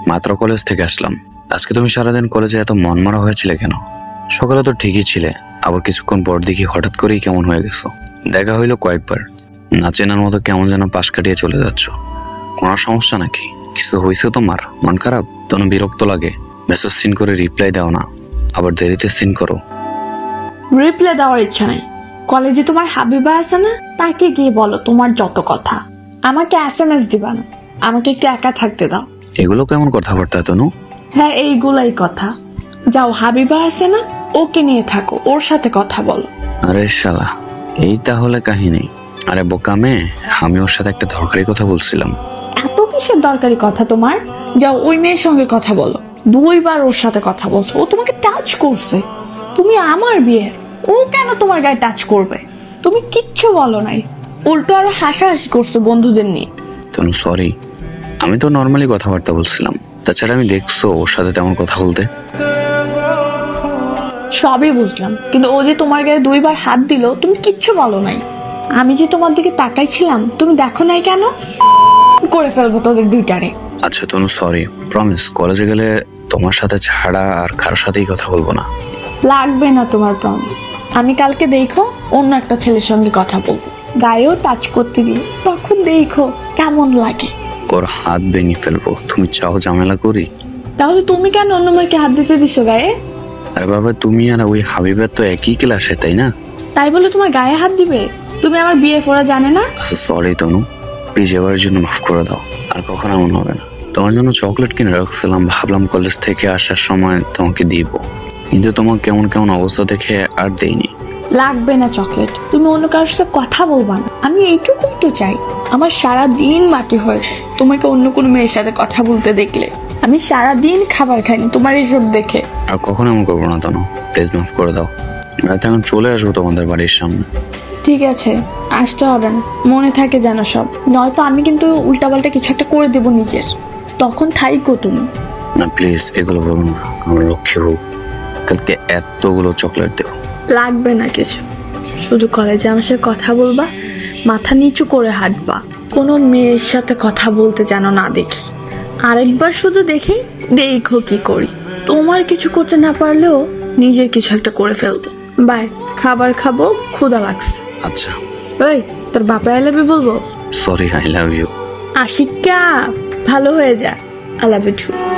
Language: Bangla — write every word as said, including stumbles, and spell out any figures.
মাত্র কলেজ থেকে আসলাম। আজকে তুমি সারাদিন কলেজে এত মনমরা হয়েছিলে কেন? সকালে তো ঠিকই ছিলে, আবার কিছুক্ষণ পর দেখি হঠাৎ করেই কেমন হয়ে গেছো। দেখা হইলো কয়েকবার, না চেনার মতো কেমন যেন পাশ কাটিয়ে চলে যাচ্ছ। কোনো সমস্যা নাকি? কিছু হয়েছে তোমার? মন খারাপ? তনু বিরক্ত লাগে। মেসেজ সিন করে রিপ্লাই দাও না, আবার দেরিতে সিন করো। রিপ্লাই দেওয়ার ইচ্ছা নাই। কলেজে তোমার হাবিবা আছে না, তাকে গিয়ে বলো তোমার যত কথা। আমাকে এস এম এস দিবা না, আমাকে একটু একা থাকতে দাও। এগুলো কেমন কথাবার্তা তনু? হ্যাঁ, এইগুলাই কথা। যাও, হাবিবা আছে না, ওকে নিয়ে থাকো, ওর সাথে কথা বলো। আরে শালা, এই তাহলে কাহিনী। আরে বোকা মেয়ে, আমি ওর সাথে একটা দরকারি কথা বলছিলাম। এত কিসের দরকারি কথা তোমার? যাও, ওই মেয়ের সঙ্গে কথা বলো। দুইবার ওর সাথে কথা বলছো, ও তোমাকে টাচ করছে। তুমি আমার বিয়ে, ও কেন তোমার গায়ে টাচ করবে? তুমি কিচ্ছু বলো নাই, উল্টো আরো হাসাহাসি করছো বন্ধুদের নিয়ে। তনু সরি, আমি তো নর্মালি কথাবার্তা বলছিলাম। তাছাড়া আমি দেখছো ওর সাথে তেমন কথা বলতে। সবই বুঝলাম, কিন্তু ও যে তোমার গায়ে দুইবার হাত দিল, তুমি কিচ্ছু বলো নাই। আমি যে তোমার দিকে তাকাইছিলাম, তুমি দেখো নাই কেন? করে ফেলবো তোদের দুইটারে। আচ্ছা তনু সরি, প্রমিস কলেজে গেলে তোমার সাথে ছাড়া আর কারোর সাথেই কথা বলবো না। লাগবে না তোমার প্রমিস। আমি কালকে দেখো অন্য একটা ছেলের সঙ্গে কথা বলবো, গায়েও টাচ করতে দিই, তখন দেখো কেমন লাগে। ওর হাত ভেঙে ফেলবো। তুমি চাও ঝামেলা করি? তাহলে তুমি কেন অন্য মেয়েকে হাত দিতে দিছো গায়ে? আরে বাবা, তুমি আর ওই হাবিবের তো একই ক্লাসে, তাই না? তাই বলে তোমার গায়ে হাত দিবে? তুমি আমার বিয়ে ফোরা জানে না? আচ্ছা সরি তনু, প্লিজ এবারের জন্য মাফ করে দাও, আর কখনো এমন হবে না। তোমার জন্য চকলেট কিনে রাখছিলাম, ভাবলাম কলেজ থেকে আসার সময় তোমাকে দিব, কিন্তু তোমার কেমন কেমন অবস্থা দেখে আর দেইনি। লাগবে না চকলেট, তুমি অন্য কারোর সাথে কথা বলবা না। আমি এইটুকুই তো চাই। আমার সারা দিন মাটি হয়েছে তোমাকে অন্য কোনো মেয়ের সাথে কথা বলতে দেখলে। আমি সারা দিন খাবার খাইনি তোমার এইসব দেখে। আর কখনো এমন করবো না তনু, প্লিজ মাফ করে দাও। রাতে এখন চলে আসবো তোমাদের বাড়ির সামনে। ঠিক আছে, আসতে হবে না, মনে থাকে যেন সব। নয়তো আমি কিন্তু উল্টাপাল্টা কিছু একটা করে দেবো নিজের, তখন থাইকো তুমি। না প্লিজ এগুলো বলুন না, আমার লক্ষ্যে হোক। কালকে এতগুলো চকলেট দেবো। লাগবে না কিছু, শুধু কলেজে আমার সাথে কথা বলবা, মাথা নিচু করে হাঁটবা। কোনো মেয়ের সাথে কথা বলতে যেন না দেখি। আরেকবার শুধু দেখি, দেখো কি করি। তোমার কিছু করতে না পারলেও নিজের কিছু একটা করে ফেলবো। বাই, খাবার খাবো, ক্ষুধা লাগছে। আচ্ছা। ওই, তোর বাপা আই লাভ ইউ বলবো? Sorry, I love you. Ashika, ভালো হয়ে যা। I love you two.